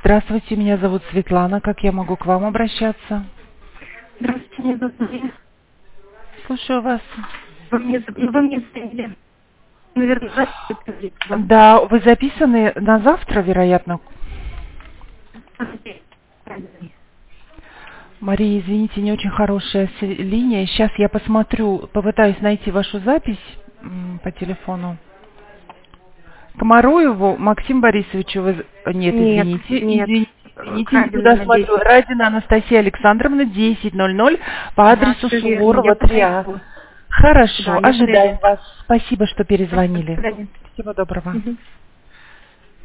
Здравствуйте, меня зовут Светлана. Как я могу к вам обращаться? Здравствуйте, меня зовут Мария. Слушаю вас. Вы мне звонили. Наверное, запись вам. Да, вы записаны на завтра, вероятно. Мария, извините, не очень хорошая линия. Сейчас я посмотрю, попытаюсь найти вашу запись по телефону. Комароеву Максиму Борисовичу вы... Нет, Нет, извините, нет. извините, Крабина туда на смотрю. 10. Радина Анастасия Александровна, 10:00 по Ага, адресу все верно. Суворова, Я 3А. подойду. Да, Хорошо, я ожидаем подойду. вас. Спасибо, что До перезвонили. свидания. Всего доброго. Мгм.